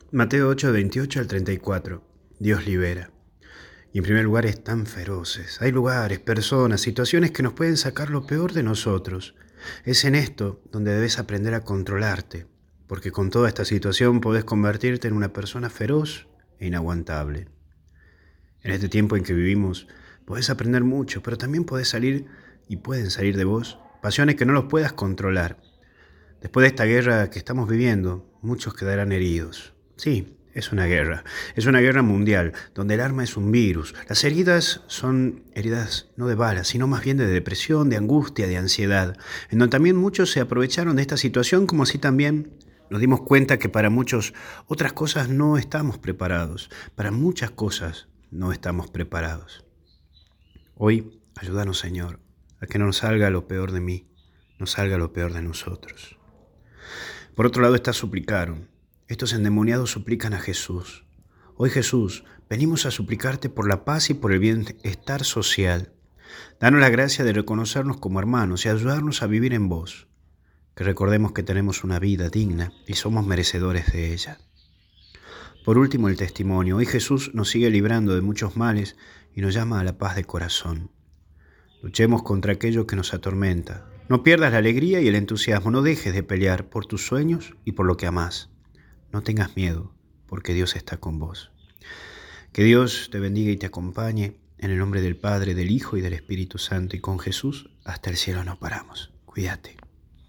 Mateo 8, 28 al 34. Dios libera. Y en primer lugar están feroces. Hay lugares, personas, situaciones que nos pueden sacar lo peor de nosotros. Es en esto donde debes aprender a controlarte, porque con toda esta situación podés convertirte en una persona feroz e inaguantable. En este tiempo en que vivimos, podés aprender mucho, pero también podés salir y pueden salir de vos pasiones que no los puedas controlar. Después de esta guerra que estamos viviendo, muchos quedarán heridos. Sí, es una guerra mundial, donde el arma es un virus. Las heridas son heridas no de balas, sino más bien de depresión, de angustia, de ansiedad, en donde también muchos se aprovecharon de esta situación, como así también nos dimos cuenta que para muchos otras cosas no estamos preparados. Para muchas cosas no estamos preparados. Hoy, ayúdanos, Señor, a que no nos salga lo peor de mí, no salga lo peor de nosotros. Por otro lado está suplicaron. Estos endemoniados suplican a Jesús. Hoy, Jesús, venimos a suplicarte por la paz y por el bienestar social. Danos la gracia de reconocernos como hermanos y ayudarnos a vivir en vos. Que recordemos que tenemos una vida digna y somos merecedores de ella. Por último, el testimonio. Hoy Jesús nos sigue librando de muchos males y nos llama a la paz de corazón. Luchemos contra aquello que nos atormenta. No pierdas la alegría y el entusiasmo. No dejes de pelear por tus sueños y por lo que amás. No tengas miedo, porque Dios está con vos. Que Dios te bendiga y te acompañe. En el nombre del Padre, del Hijo y del Espíritu Santo. Y con Jesús hasta el cielo no paramos. Cuídate.